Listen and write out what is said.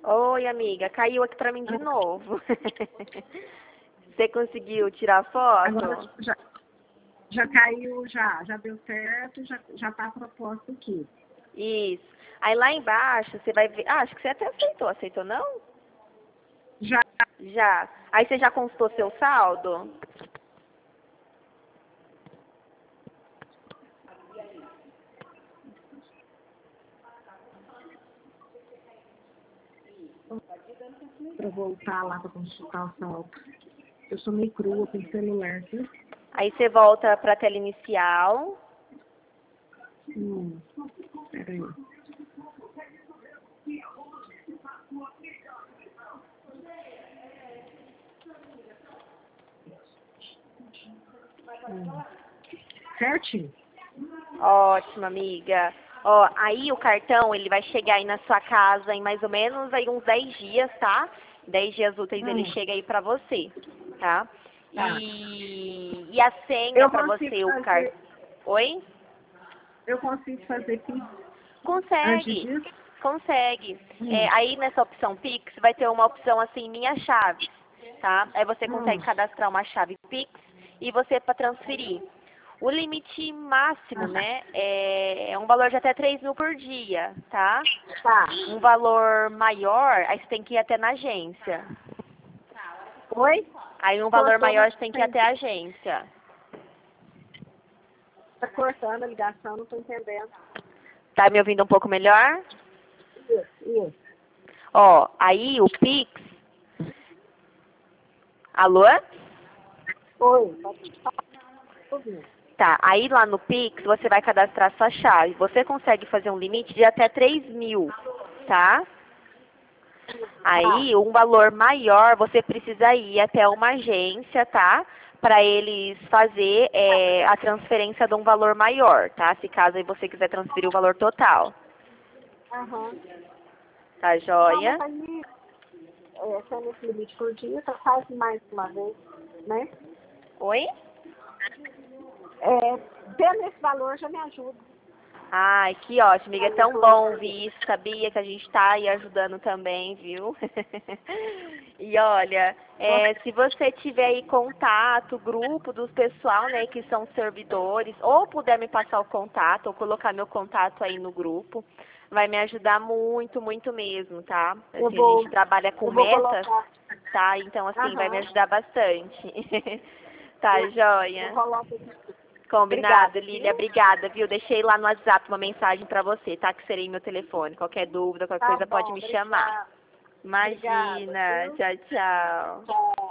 Oi, amiga, caiu aqui pra mim de novo. Você conseguiu tirar foto? Agora já caiu, já deu certo, já tá proposto aqui. Isso. Aí lá embaixo você vai ver. Ah, acho que você até aceitou. Aceitou não? Já. Já. Aí você já consultou seu saldo? Para voltar lá para consultar o saldo. Eu sou meio crua, tem celular, viu? Aí você volta pra tela inicial. Peraí. Certinho? Ótimo, amiga. Ó, aí o cartão, ele vai chegar aí na sua casa em mais ou menos aí uns 10 dias, tá? 10 dias úteis ele chega aí pra você, tá? Tá. E a senha Eu pra consigo você, o fazer, cartão. Oi? eu consigo fazer Pix antes Consegue, disso? consegue. Aí nessa opção Pix vai ter uma opção assim, minha chave, tá? Aí você consegue cadastrar uma chave Pix e você para transferir. O limite máximo, né, é um valor de até 3.000 por dia, tá? Tá. Um valor maior, aí você tem que ir até na agência. Oi? Aí um valor Cortou, maior você tem que ir até a agência. tá cortando a ligação, não tô entendendo. Tá me ouvindo um pouco melhor? Isso. Ó, aí o Pix. Alô? Oi, pode ouvir. Tá, aí lá no Pix você vai cadastrar sua chave. Você consegue fazer um limite de até 3.000, tá? Aí um valor maior você precisa ir até uma agência, tá? Para eles fazer a transferência de um valor maior, tá? Se caso aí você quiser transferir o valor total. Aham. Tá Não, joia? mas aí, sendo esse limite por dia, tá quase mais uma vez, né? Oi? Tendo esse valor já me ajuda. Ai, que ótimo, amiga. É tão bom ouvir isso, sabia? Que a gente tá aí ajudando também, viu? E olha, se você tiver aí contato, grupo dos pessoal, né, que são servidores, ou puder me passar o contato, ou colocar meu contato aí no grupo, vai me ajudar muito, muito mesmo, tá? Eu Assim, a vou, gente trabalha com eu vou metas, colocar. tá? Então, assim, vai me Aham. ajudar bastante. Tá, Eu joia? coloco aqui. Combinado, Obrigada, Lília. viu? Obrigada, viu? Deixei lá no WhatsApp uma mensagem pra você, tá? Que serei meu telefone. Qualquer dúvida, qualquer Tá coisa, pode bom, me chamar. obrigada. Obrigada, Imagina. viu? Tchau, tchau. Tchau.